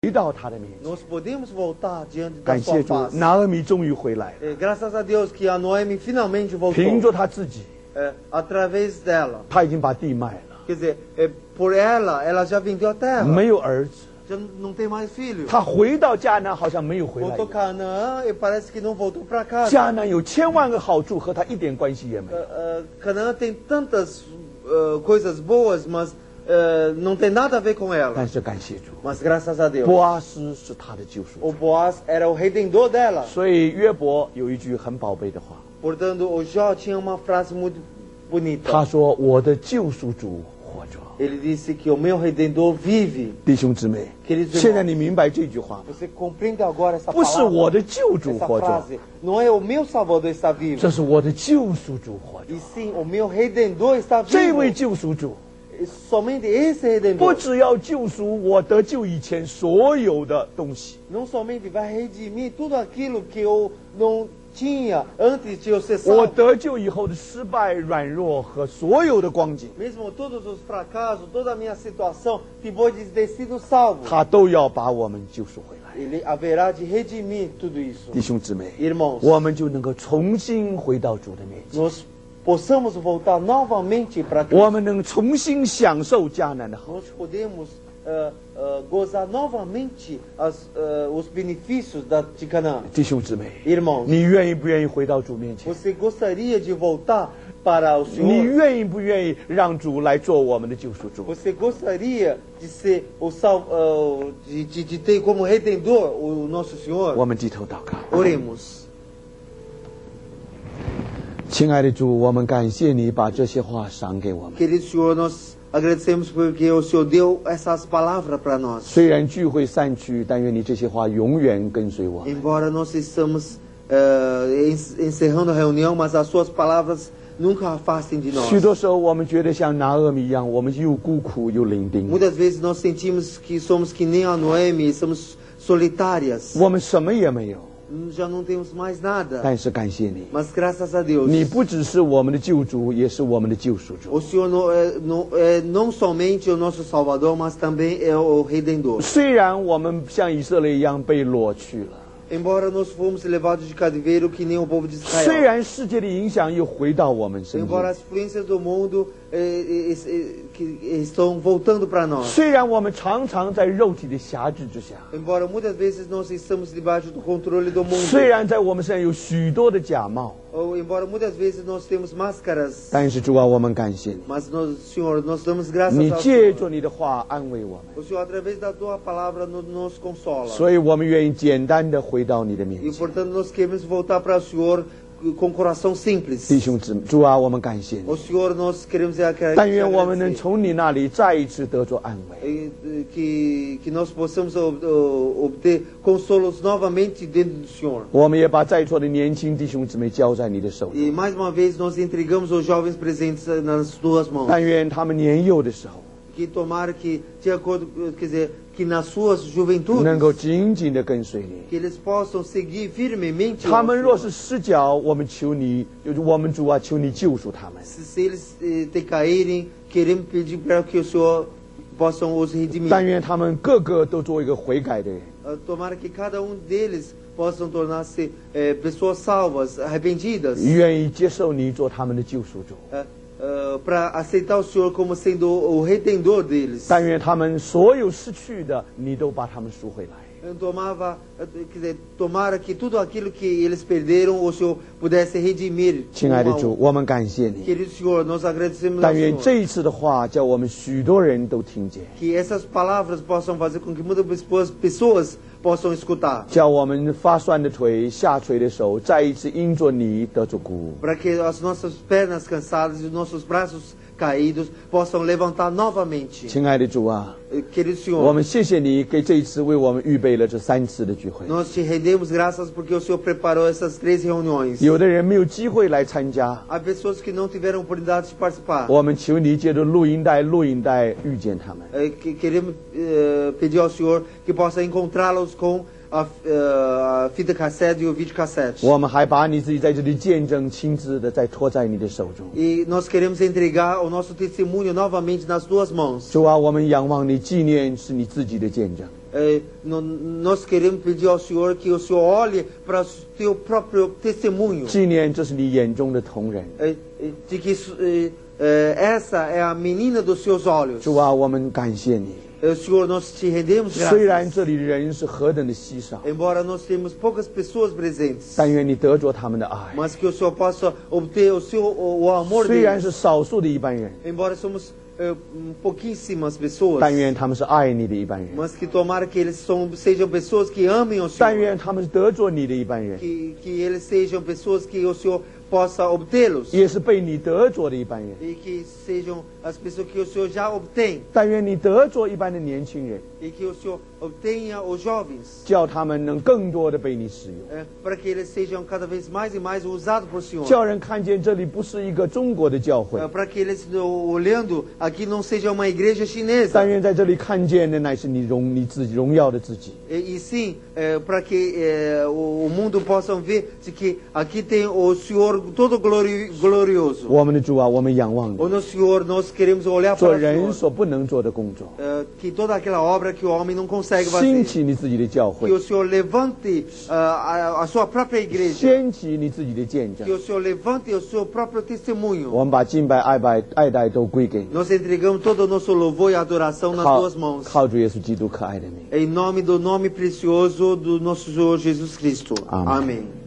回到他的面前。 Nós podemos voltar diante da 感 sua 谢主， face. 拿俄米终于回来了， Graças a Deus que a Noemi finalmente 凭 voltou. 着他自己， Através dela. 他已经把地卖了， Quer dizer, por ela, ela já vendeu a terra. 没有儿子。 Já não tem mais filho. 他回到迦南，好像没有回来一 Voltou 样。 Canaã e parece que não voltou para casa. 迦南有千万个好处，和他一点关系也没有。 Canaã tem tantas coisas boas, mas não tem nada a ver com 但 ela. 是感谢主， Mas graças a Deus. 波阿斯是他的救赎 O 主。 Boaz era o redentor dela. 所以约伯有一句很宝贝的话， Portanto, o Jó tinha uma frase muito bonita. 他说：“我的救赎主活着。 Ele disse que o meu redentor vive. ” 弟兄姊妹， Queridos 现在 irmãos, 你明白这句话吗？ você compreende agora essa 不是我 palavra? 的救主 Essa 活着， frase. Não é o meu Salvador está vivo. 这是我的救赎主活着 E。sim, o meu redentor está 这 vivo. 位救赎主 Somente esse 不 redentor 只要救赎我得救以前所有的东西， não somente vai redimir tudo aquilo que eu não tinha antes de eu ser 我 salvo. 得救以后的失败、软弱和所有的光景， Mesmo todos os fracassos, toda a minha situação, depois de ter sido salvo, 他都要把我们救赎回来。 Ele haverá de redimir tudo isso. 弟兄姊妹， Irmãos, 我们就能够重新回到主的面前， nós possamos voltar novamente para 我 Cristo. 们能重新享受迦南的好。 Nós podemos gozar novamente os benefícios de Canaã. 弟兄姊妹， Irmãos, 你愿意不愿意回到主面前？ você gostaria de voltar para o 你 Senhor? 愿意不愿意让主来做我们的救赎主？ Você gostaria de ser de ter como redentor o nosso 我 Senhor? 们低头祷告。 Oremos. 亲爱的主，我们感谢你把这些话赏给我们。 Querido Senhor, nós agradecemos porque o Senhor deu essas palavras para nós. 虽然聚会散去，但愿你这些话永远跟随我们。 Embora nós estamos encerrando a reunião, mas as suas palavras nunca afastem de 许 nós. 多时候，我们觉得像拿俄米一样，我们又孤苦又伶仃， Muitas vezes nós sentimos que somos que nem a Noemi, somos solitárias. 我们什么也没有。 Já não temos mais nada. 但是感谢你， Mas graças a Deus, 你不只是我们的救主，也是我们的救赎主。 o Senhor não somente o nosso Salvador, mas também é o Redentor. 虽然我们像以色列一样被掳去了， Embora nós fomos levados de cativeiro que nem o povo de 虽 Israel. 然世界的影响又回到我们身 Embora 上， as influências do mundo que estão voltando para nós. 虽然我们常常在肉体的辖制之下， Embora muitas vezes nós estamos debaixo do controle do mundo. 虽然在我们身上有许多的假冒， Ou embora muitas vezes nós temos máscaras. 但是主啊，我们感谢你， Mas nós, Senhor, nós damos graças 你 ao 借 Senhor. 着你的话安慰我们， O Senhor, através da tua palavra, nos consola. 所以我们愿意简单的回到你的面 E 前。 portanto nós queremos voltar para o Senhor com coração simples. 弟兄姊妹，主啊，我们感谢你， O Senhor, nós queremos 但愿我们能 agradecer. 从你那里再一次得着安慰。 Que nós possamos obter consolos novamente dentro do Senhor. 我们也把在座的年轻弟兄姊妹交在你的手中， E mais uma vez nós entregamos os jovens presentes nas tuas mãos. 但愿他们年幼的时候 Que tomara que, de acordo, quer dizer, que nas suas juventudes, 能够紧紧的跟随你。 que eles possam seguir firmemente. 他 ao 们 Senhor. 若是失脚，我们求你，就是我们主啊，求你救赎他们。 Se eles decaírem, queremos pedir para que o Senhor possam os redimir. 但愿他们个个都做一个悔改的人， Tomara que cada deles possam tornar-se pessoas salvas, arrependidas, 愿意接受你做他们的救赎主。 para aceitar o Senhor como sendo o redentor deles. 但愿他们所有失去的，你都把他们赎回来。 Tomara que tudo aquilo que eles perderam, o Senhor pudesse redimir. 亲爱的主，我们感谢你。 Querido Senhor, nós agradecemos ao 但愿 Senhor. 这一次的话，叫我们许多人都听见， Que essas palavras possam fazer com que muitas pessoas possam escutar. 叫我们发酸的腿、下垂的手，再一次因着你得着鼓舞。 Para que as nossas pernas cansadas e os nossos braços caídos possam levantar novamente. 亲爱的主啊， Querido 我 Senhor, 们谢谢你给这一次为我们预备了这3次的聚会。 nós te rendemos graças porque o Senhor preparou essas 3 reuniões. 有的人没有机会来参加， Há pessoas que não tiveram oportunidade de participar. 我们求你借着录音带遇见他们。 Queremos pedir ao Senhor que possa encontrá-los com a fita cassete e o videocassete. 我们还把你自己在这里见证亲自的再托在你的手中。 E nós queremos entregar o nosso testemunho novamente nas tuas mãos. 主啊，我们仰望你，纪念是你自己的见证。 nós queremos pedir ao Senhor que o Senhor olhe para o teu próprio testemunho. 纪念这是你眼中的瞳人。 De que essa é a menina dos seus olhos. 主啊，我们感谢你。 Senhor, nós te rendemos 虽然 graças. 这里人是何等的稀少， Embora nós temos poucas pessoas presentes, 但愿你得着他们的爱。 mas que o Senhor possa obter o amor 虽然 deles. 是少数的一般人， Embora somos pouquíssimas pessoas, 但愿他们是爱你的一般人， mas que tomara que eles sejam pessoas que amem o 但 Senhor. 愿他们是得着你的一般人， Que eles sejam pessoas que o Senhor possa obtê-los. 也是被你得着的一般人。 E que sejam as pessoas que o Senhor já obtém. 但愿你得着一般的年轻人， E que o Senhor obtenha os jovens. 叫他们能更多的被你使用， Para que eles sejam cada vez mais e mais usados por Senhor. 叫人看见这里不是一个中国的教会， Para que eles, olhando, aqui não seja uma igreja chinesa. 但愿在这里看见的乃是你自己荣耀的自己。 E sim, para que o mundo possa ver de que aqui tem o Senhor todo glorioso. 我们的主啊，我们仰望你， O nosso Senhor, nós queremos olhar 做 para o 人 Senhor. 所不能做的工作， Que toda aquela obra que o homem não consegue 兴 fazer. 起你自己的教 Que 会， o Senhor levante a sua própria igreja. 掀起你自己的见证 Que。o Senhor levante o seu próprio testemunho. 我们把敬拜、爱戴都归给你， Nós entregamos todo o nosso louvor e adoração nas 靠 tuas mãos. 靠主耶稣基督可爱的名。 Em nome do nome precioso do nosso Senhor Jesus Cristo. Amém. Amém.